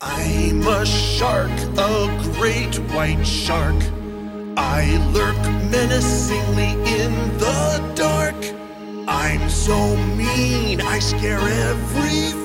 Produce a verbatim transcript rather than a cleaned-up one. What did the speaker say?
I'm a shark, a great white shark. I lurk menacingly in the dark. I'm so mean, I scare every